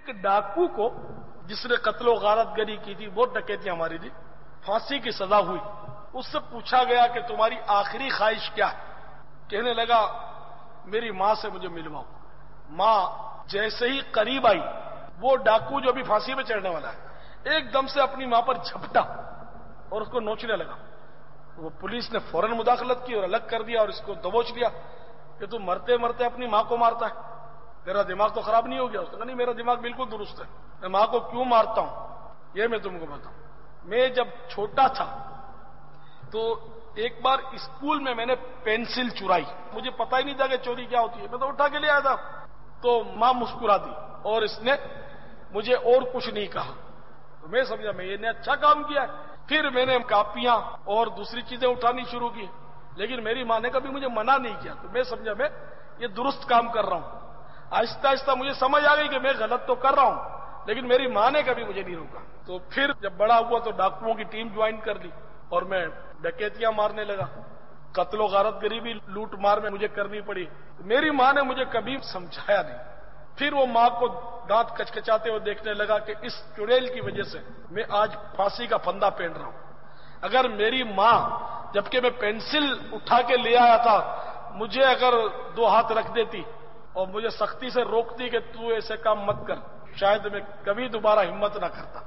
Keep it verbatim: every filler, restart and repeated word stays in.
ایک ڈاکو کو جس نے قتل و غارت گری کی تھی، بہت ڈکیتیاں ماری تھی، پھانسی کی سزا ہوئی، اس سے پوچھا گیا کہ تمہاری آخری خواہش کیا ہے؟ کہنے لگا میری ماں سے مجھے ملواؤ۔ ماں جیسے ہی قریب آئی، وہ ڈاکو جو بھی پھانسی میں چڑھنے والا ہے ایک دم سے اپنی ماں پر جھپٹا اور اس کو نوچنے لگا۔ وہ پولیس نے فوراً مداخلت کی اور الگ کر دیا اور اس کو دبوچ لیا کہ تم مرتے مرتے اپنی ماں کو مارتا ہے، تیرا دماغ تو خراب نہیں ہو گیا؟ اس نے کہا نہیں، میرا دماغ بالکل درست ہے، میں ماں کو کیوں مارتا ہوں یہ میں تم کو بتاؤں۔ میں جب چھوٹا تھا تو ایک بار اسکول میں میں نے پینسل چرائی، مجھے پتا ہی نہیں تھا کہ چوری کیا ہوتی ہے، میں تو اٹھا کے لے آیا تھا۔ تو ماں مسکرا دی اور اس نے مجھے اور کچھ نہیں کہا، تو میں سمجھا میں یہ نے اچھا کام کیا ہے۔ پھر میں نے کاپیاں اور دوسری چیزیں اٹھانی شروع کی، لیکن میری ماں نے کبھی مجھے منع نہیں کیا، تو میں سمجھا میں یہ درست کام کر رہا ہوں۔ آہستہ آہستہ مجھے سمجھ آ گئی کہ میں غلط تو کر رہا ہوں، لیکن میری ماں نے کبھی مجھے نہیں روکا۔ تو پھر جب بڑا ہوا تو ڈاکوؤں کی ٹیم جوائن کر لی اور میں ڈکیتیاں مارنے لگا، قتل و غارت گری بھی لوٹ مار میں مجھے کرنی پڑی۔ میری ماں نے مجھے کبھی سمجھایا نہیں۔ پھر وہ ماں کو دانت کچکچاتے ہوئے دیکھنے لگا کہ اس چڑیل کی وجہ سے میں آج پھانسی کا پھندا پہن رہا ہوں۔ اگر میری ماں جبکہ میں پینسل اٹھا کے لے آیا تھا مجھے اگر دو ہاتھ رکھ دیتی اور مجھے سختی سے روکتی کہ تو ایسے کام مت کر، شاید میں کبھی دوبارہ ہمت نہ کرتا۔